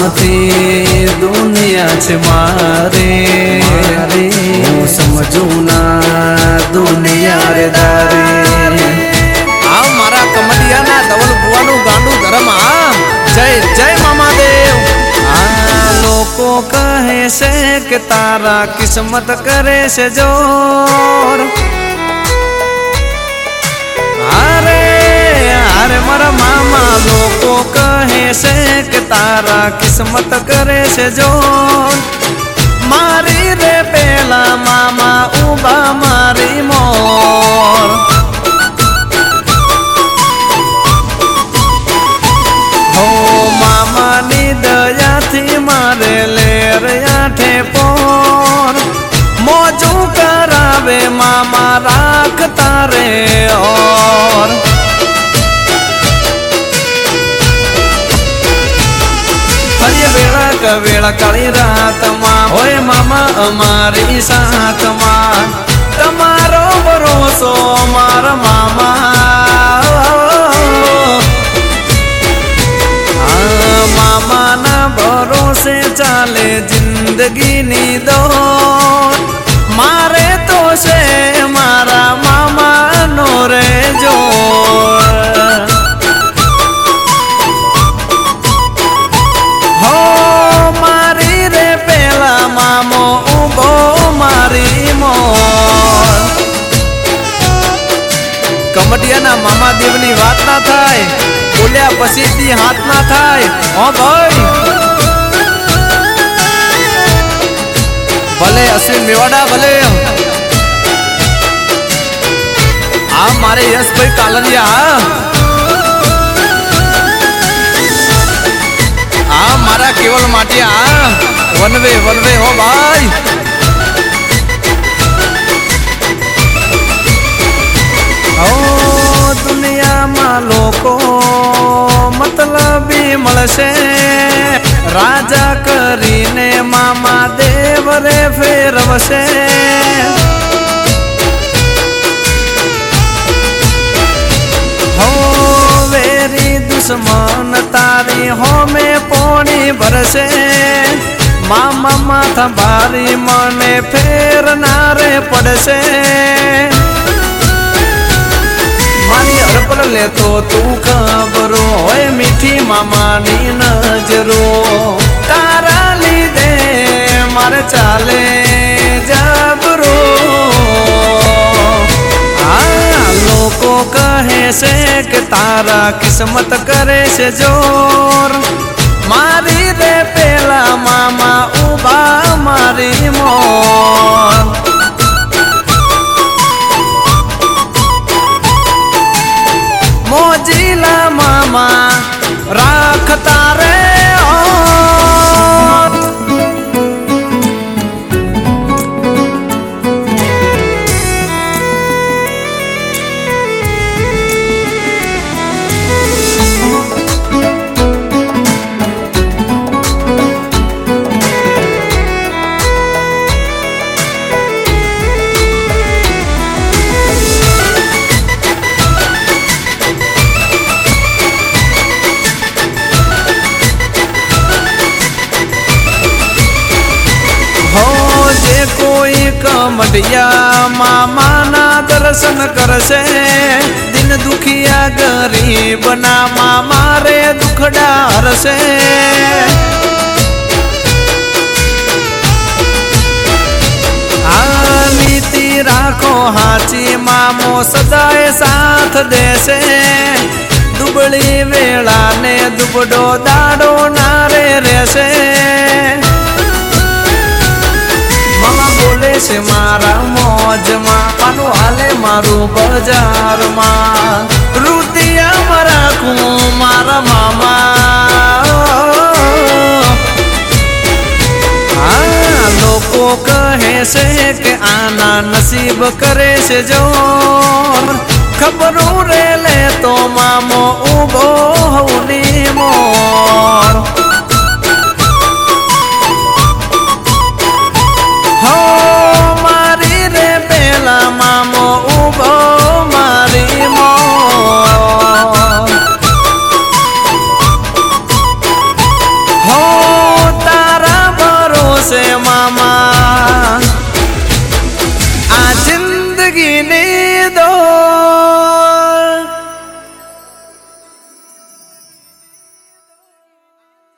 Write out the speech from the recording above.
थी दुनिया छे मारे हूँ समझू ना दुनिया रे दारे। आ मारा कमलिया ना धवल बुआनु गांडू धर्म जय जय मामा देव। लोको कहे से के तारा किस्मत करे से जोर। अरे मारा मामा लोको कहे से के तारा किस्मत करे से जोर। मारी रे पेला मामा उबा मारी मोर। हो मामा नी दया थी मारे लेर आठे पोर। मौजू करावे मामा राखता रे और। वेला का वेला काली रात मां होए मामा अमारी साथ मां। तमारो भरोसो मारा मामा मामा ना भरोसे चाले जिंदगी नी दौड़। मारे तो से मारा मामा नो रे जोर। हो मारी रे पेला मामो उबो मारी मोर। कमटिया ना मामा देवनी बात ना थाय बोलिया पछी ती हाथ ना थाय। ओ भाई भले अश्विन मेवाड़ा भले आ मारे यश भाई कालनिया आ मारा केवल माटिया वनवे वनवे हो भाई। ओ दुनिया में लोको मतलबी मळशे। राजा करीने मामा देव रे फेरवशे। हो वेरी दुश्मन तारी हो में पोनी बरसे। मामा माथा भारी मने फेर नारे पड़से। मारी अरपल ले तो तू खबरो होए मीठी मामा नी नजरो। तारा लीधे मारे चाले जबरो। लोको कहे से के तारा किस्मत करे से जोर। मारी रे पेला मामा उबा मारी मोर। मोजीला मामा राखता रे और। कमटिया मामा ना दर्शन करसे। दिन दुखिया गरीब ना मामा रे दुखड़ा हरसे। नीति राखो हाची मामो सदाए साथ देसे। दुबड़ी वेला ने दुबड़ो दाड़ो नारे रेसे। बोले से मारा मौज मां पानो हाले मारू बाजार मां। रुतिया मरा को मारा मामा लोको कहे से के आना नसीब करे से जोर। खबरों रे ले तो माँ